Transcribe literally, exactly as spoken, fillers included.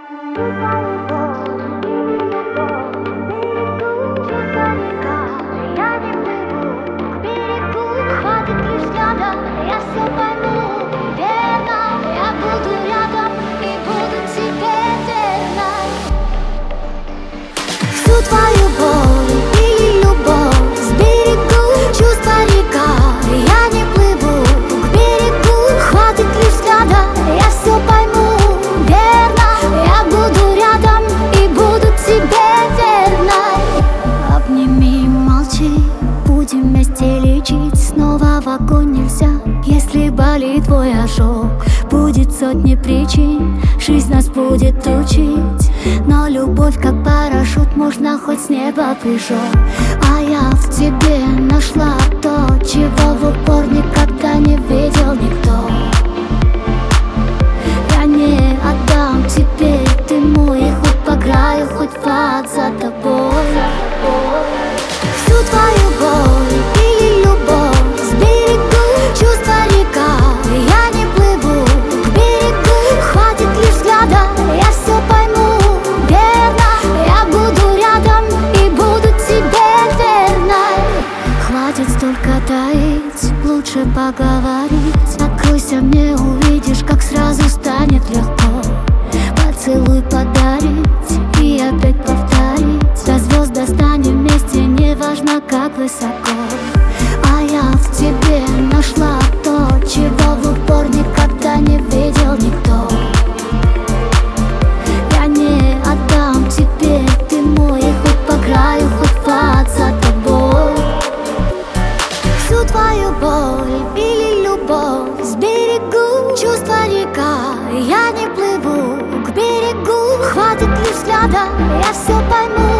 Твою боль или любовь сберегу, чувства река, я не плыву к берегу. Хватит лишь взгляда, я все пойму, верно. Я буду рядом и буду тебе верной. Обними, молчи, будем вместе лечить. Снова в огонь нельзя, если болит твой ожог. Будет сотни причин, жизнь нас будет учить. Но любовь как парашют, можно хоть с неба прыжок. А я в тебе нашла то, чего в упор никогда не видел никто. Я не отдам тебе, ты мой, и хоть по краю, хоть в ад за тобой. Всю твою боль или любовь сберегу, чувства река, я не плыву к берегу. Хватит лишь взгляда, я все пойму, верно. Я буду рядом и буду тебе верной. Хватит столько таить, лучше поговорить. Откройся мне, увидишь, как сразу станет легко. Поцелуй подарить и опять повторить. До звезд достанем вместе, неважно как высоко. А я в тебе нашла то, чего в упор никогда не видел никто. Я не отдам тебе, ты мой, и хоть по краю, хоть в ад за тобой. Всю твою боль или любовь сберегу, чувства река, я не плыву к берегу. Хватит лишь взгляда, я все пойму,